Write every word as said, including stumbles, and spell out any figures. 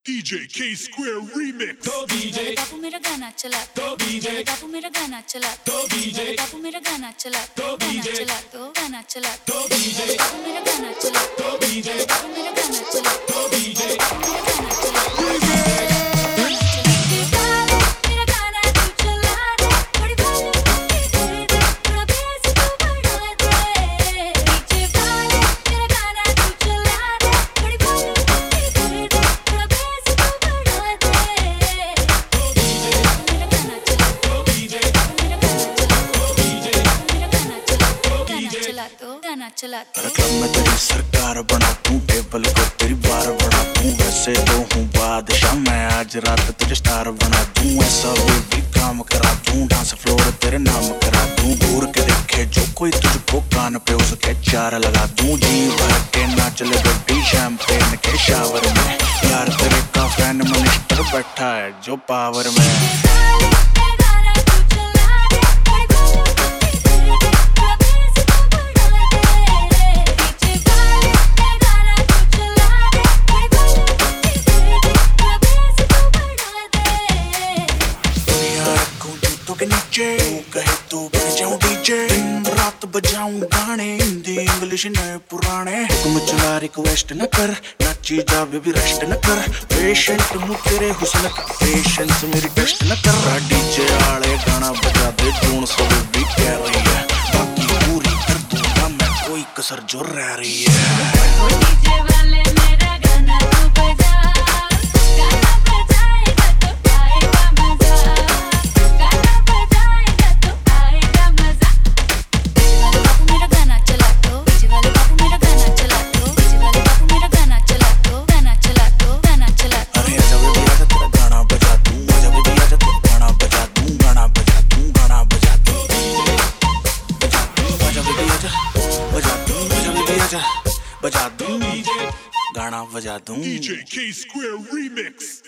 DJ K Square Remix। तो DJ बाबू मेरा गाना चला, तो डीजे बाबू मेरा गाना चला, तो डीजे बाबू मेरा गाना चला, तो गाना डीजे चला, तो गाना चला, तो डीजे बाबू मेरा गाना चला, तो डीजे बाबू मेरा गाना चला, तो डीजे बाबू मेरा गाना चला, मेरा गाना तू चला दे, थोड़ी बात दे दे, थोड़ा बेस तू बढ़ा दे, डीजे वाले मेरा गाना तू चला दे, थोड़ी बात दे दे, थोड़ा बेस तू बढ़ा दे, तो डीजे मेरा गाना चला, तो डीजे मेरा गाना चला, तो डीजे मेरा गाना चला, गाना चला, तो गाना चला, तेरा क्लब में तेरी सरकार बना दूं, टेबल को तेरी बार बना दूं। वैसे तो हूँ बादशाह मैं, आज रात तुझे स्टार बना दूं। ऐसा भी, भी काम करा दूं, डांस फ्लोर तेरे नाम करा दूं। दूर के देखे जो कोई तुझको कान पे उसके चार लगा दूं। जी भर के नाच ले बेबी शैंपेन के शावर में, यार तेरे का फैन मिनिस्टर बैठा है जो पावर में। के नीचे कहे तो बन जाऊं डीजे, दिन रात बजाऊं गाने हिंदी इंग्लिश नए पुराने। तुम चला रिक्वेस्ट न कर, नाची जा बेबी रेस्ट न कर। पेशेंट हूँ तेरे हुस्न का, पेशेंस मेरी टेस्ट न कर। डीजे आले गाना बजा दे, जोन सब भी कह रही है, बाकी पूरी कर दूंगा मैं कोई कसर जो रह रही है। डीजे वाले मेरा गाना तू बजा, गाना बजाएगा तो आएगा मजा, गाना बजाएगा तो आएगा मजा। बाबू मेरा गाना चला तो, डीजे वाले बाबू मेरा गाना चला तो, डीजे वाले बाबू मेरा गाना चला तो, गाना चला तो, गाना चला तो। अरे आजा बेबी आजा तेरा गाना बजा दूं, आजा बेबी आजा तेरा गाना बजा दूं, गाना बजा दूं, गाना बजा दूं, बजा दूं, आजा बेबी आजा बजा दूं, आजा बेबी आजा बजा दूं, गाना बजा दूं। DJ K Square Remix।